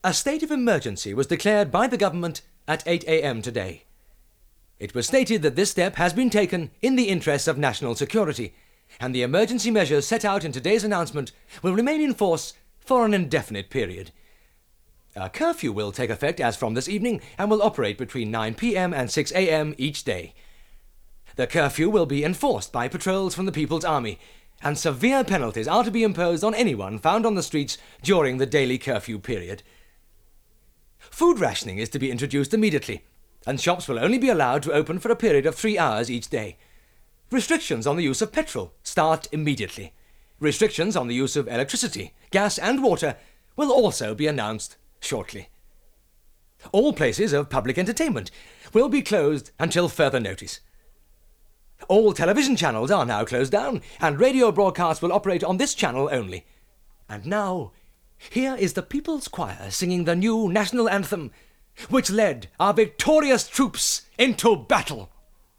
A state of emergency was declared by the government at 8 a.m. today. It was stated that this step has been taken in the interests of national security, and the emergency measures set out in today's announcement will remain in force for an indefinite period. A curfew will take effect as from this evening and will operate between 9 p.m. and 6 a.m. each day. The curfew will be enforced by patrols from the People's Army, and severe penalties are to be imposed on anyone found on the streets during the daily curfew period. Food rationing is to be introduced immediately, and shops will only be allowed to open for a period of 3 hours each day. Restrictions on the use of petrol start immediately. Restrictions on the use of electricity, gas and water will also be announced shortly. All places of public entertainment will be closed until further notice. All television channels are now closed down, and radio broadcasts will operate on this channel only. And now, here is the People's Choir singing the new national anthem, which led our victorious troops into battle.